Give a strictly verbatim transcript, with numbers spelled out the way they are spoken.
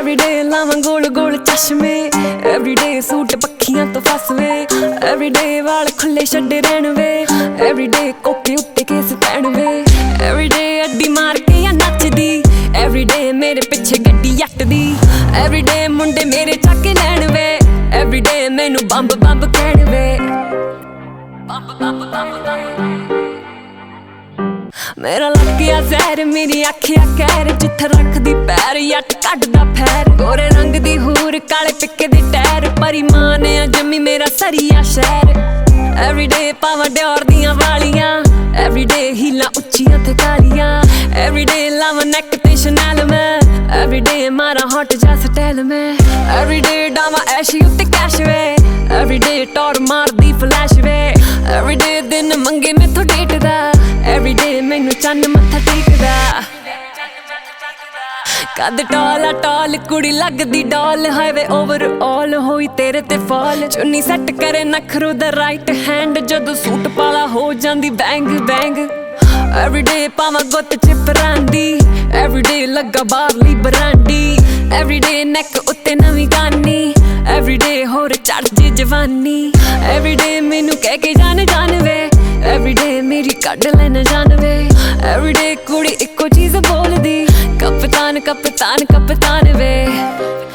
everyday ਲਾਵਾਂ ਗੋਲ ਗੋਲ ਚਸ਼ਮੇ everyday suit ਪੱਖੀਆਂ ਤੋਂ ਫਸ ਵੇ everyday ਵਾਲ ਖੁੱਲੇ ਛੱਡੇ ਰਹਿਣ ਵੇ everyday ਕੋਕੇ ਉੱਤੇ ਕੇਸ ਪੈਣ ਵੇ everyday ਅੱਡੀ ਮਾਰ ਕੇ ਜਾਂ ਨੱਚਦੀ everyday ਮੇਰੇ ਪਿੱਛੇ ਗੱਡੀ ਜੱਟ ਦੀ everyday ਮੁੰਡੇ ਮੇਰੇ ਚੱਕ ਲੈਣ ਵੇ everyday ਮੈਨੂੰ ਬੰਬ ਬੰਬ ਕਹਿਣ ਵੇ ਬੰਬ ਬੰਬ ਬੰਬ ਮੇਰਾ ਲੱਗਿਆ ਜ਼ਹਿਰ ਮੇਰੀ ਅੱਖਿਆ ਕਹਿਰ ਜਿੱਥੇ ਰੱਖਦੀ ਪੈਰ ਜੱਟ ਕੱਢਦਾ ਫੈਰ ਗੋਰੇ ਰੰਗ ਦੀ ਹੂਰ ਕਾਲੇ ਪਿੱਕੇ ਦੇ ਟਾਇਰ ਪਰੀ ਮਾਂ ਨੇ ਜੰਮੀ ਮੇਰਾ ਸਰੀਆ ਸ਼ਹਿਰ everyday ਪਾਵਾਂ ਡਿਓਰ ਦੀਆਂ ਵਾਲੀਆਂ everyday ਹੀਲਾਂ ਉੱਚੀਆਂ ਤੇ ਕਾਲੀਆਂ everyday ਲਾਵਾਂ ਨੈਕ ਤੇ ਸ਼ਨੈਲ ਮੈਂ everyday ਮਾਰਾ ਹੌਟ ਜਾ ਸਟਾਈਲ ਮੈਂ everyday ਡਾਵਾਂ ਐਸ਼ੀ ਉੱਤੇ ਕੈਸ਼ ਵੇ everyday ਟੌਰ ਮਾਰਦੀ ਫਲੈਸ਼ ਵੇ everyday ਦਿਨ ਮੰਗੇ ਮੈਥੋਂ ਡੇਟ ਦਾ everyday ਮੈਨੂੰ ਚੰਨ ਮੱਥਾ ਟੇਕਦਾ ਕਦ ਟੋਲਾ ਟੋਲ ਕੁੜੀ ਲੱਗਦੀ ਡੋਲ ਹਾਈਵੇ ਓਵਰ ਆਲ ਹੋਈ ਤੇਰੇ ਤੇ ਫਾਲ ਚੁੰਨੀ ਸੈੱਟ ਕਰੇ ਨਖਰੂ ਦਾ ਰਾਈਟ ਹੈਂਡ ਜਦੋਂ ਸੂਟ ਪਾਲਾ ਹੋ ਜਾਂਦੀ ਬੈਂਗ ਬੈਂਗ everyday ਪਾਵਾਂ ਗੁੱਤ ਚ ਪਰਾਂਦੀ everyday ਲੱਗਾ ਬਾਹਰਲੀ ਬਰਾਂਡੀ everyday ਨੈਕ ਉੱਤੇ ਨਵੀਂ ਗਾਨੀ everyday ਹੋਰ ਚੜ ਜੇ ਜਵਾਨੀ everyday ਮੈਨੂੰ ਕਹਿ ਕੇ ਜਾਨ ਜਾਨ ਵੇ everyday ਮੇਰੀ ਕੱਢ ਲੈ ਨਾ ਜਾਨ ਵੇ everyday ਕੁੜੀ ਇੱਕੋ ਚੀਜ਼ ਬੋਲਦੀ ਕਪਤਾਨ ਕਪਤਾਨ ਕਪਤਾਨ ਵੇ